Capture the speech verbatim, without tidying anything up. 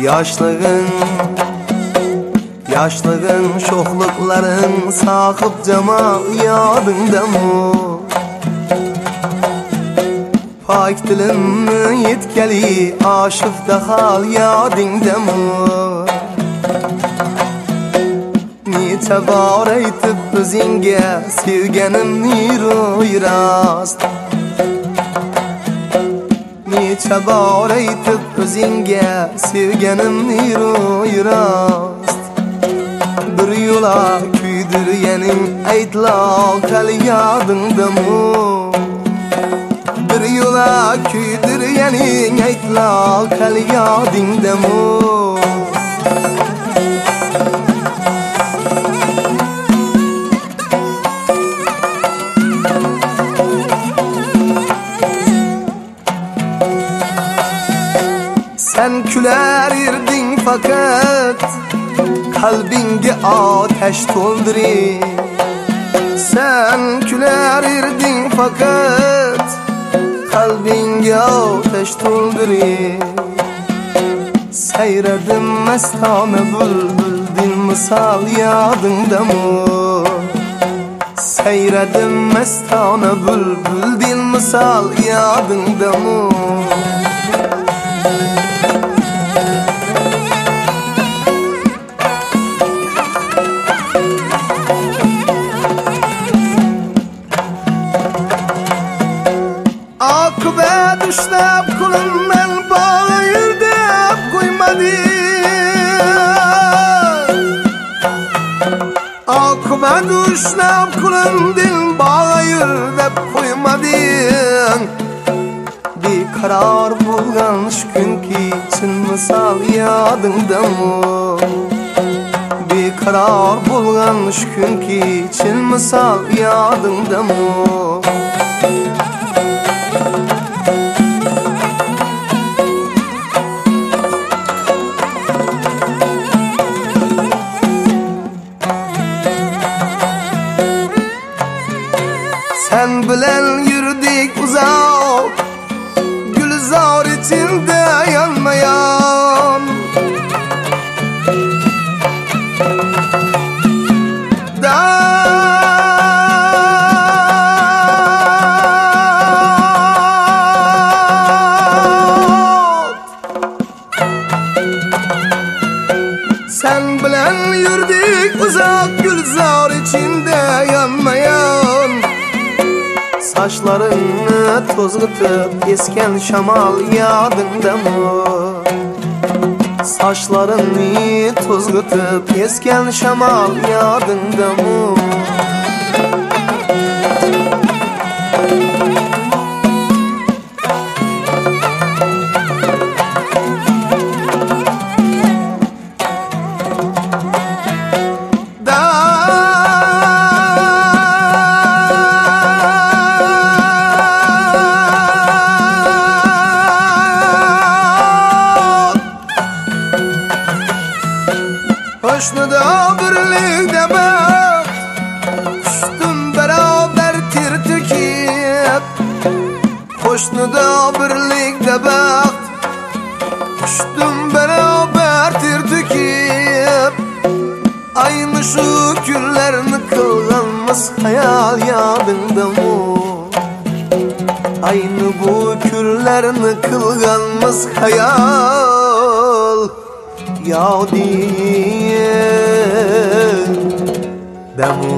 Yaşlığın, yaşlığın şoxluqların sahib cemal yadında mı? Pak dilim yetkeli aşıqda hal yadında mı? Neçe bar aytib özünge sevgenimni ro'y rast. Neçe bar aytib özünge sevgenimni ro'y rast. Bir yola kuydirgening aytla hali yadında mı? Bir yola kuydirgening aytla hali yadında mı? Sen küler irdin fakat kalbinge ateş toldurur. Sen küler irdin fakat kalbinge ateş toldurur. Seyredim mestane bülbül dil misal yadında mı? Seyredim mestane bülbül dil misal yadında mı? Akıbe düşlep kulundan bağır dep koymadı. Akıbe düşlep kulundan bağır dep koymadı. Bir karar bulgan şu günkü için misal yadında mı? Bir karar bulgan şu günkü için misal yadında mı? Sen bilen yürüdük uzak, gülzar içinde yanmayan. Dağ Sen bilen yürüdük uzak, gülzar içinde yanmayan. Saçlarını tozgutup esken şamal yadında mı? Saçlarını tozgutup esken şamal yadında mı? Hoşnuda birlikte bak, kuştum beraber tir tükip. Hoşnuda birlikte bak, kuştum beraber tir tükip. Aynı şu günlerini kılganmız hayal yadında mı? Aynı bu günlerini kılganmız hayal ya diye demu.